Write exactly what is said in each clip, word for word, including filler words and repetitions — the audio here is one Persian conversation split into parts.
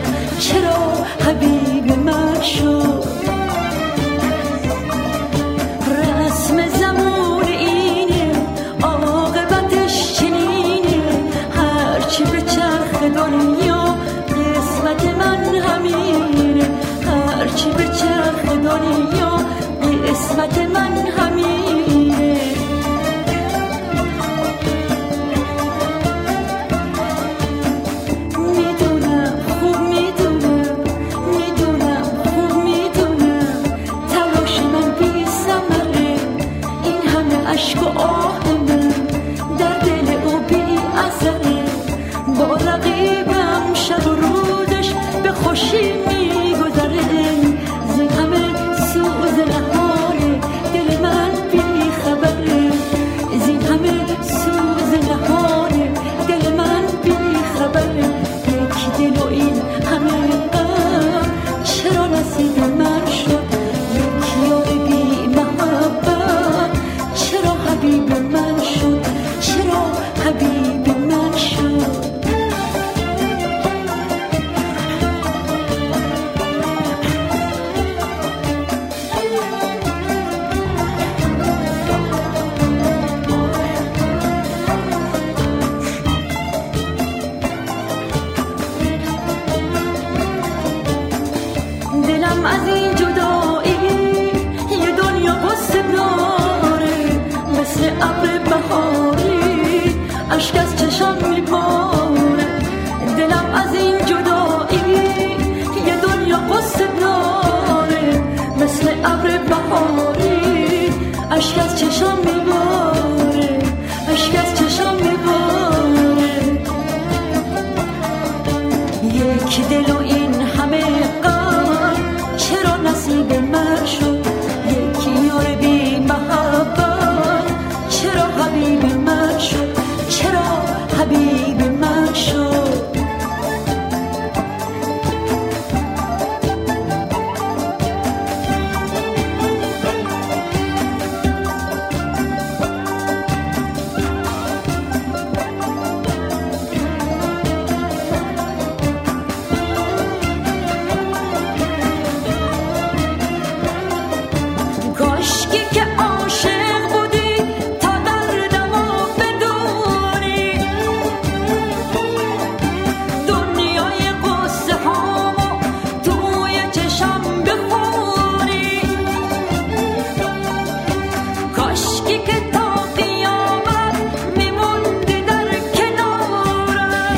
چرا حبیب من شد. رسم زمان اینه عاقبتش چنینه، هرچی به چرخ دنیا قسمت من همینه، هرچی به چرخ دنیا قسمت من همینه. میدونم خوب میدونم میدونم خوب میدونم تلاش من بی ثمره، این همه اشک و آه من در دل او بی اثره. با رقیبم شب و روزش به خوشی میگذره، زین همه سوز نهان دل من بی خبره، زین همه سوز نهان دل من بی خبره. یک دل و این همه غم چرا نصیب من شد، یک یار بی محبت چرا حبیب من شد، چرا حبیب من شد. دلم از این جدایی یه دنیا قصه داره، مثل ابر بهاری اشک از چشم میباره. دلم از این جدایی یه دنیا قصه داره، مثل ابر بهاری اشک از چشم میباره، اشک از چشم میباره. یک دل و این همه غم چرا نصیب من شد، یک یار بی محبت چرا حبیب من شد، چرا حبیب من شد. کاشکی که عاشق بودی تا دردمو بدونی، دنیای قصه هامو توی چشم بخونی. کاشکی که تا قیامت میموندی در کنارم،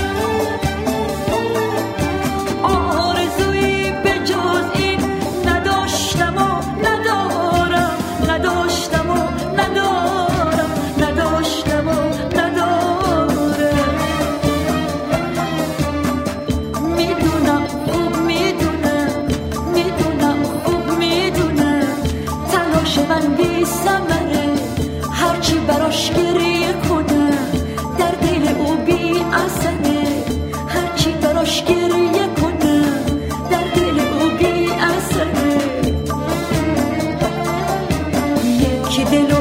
آرزویی به جز این نداشتم و ندارم، نداشتم و ندارم، نداشتم و ندارم. میدونم خوب میدونم میدونم خوب میدونم تلاش من بی ثمره، هرچی براش گریه کنم در دل او بی اثره، هرچی براش گریه کنم در دل او بی اثره. یک دل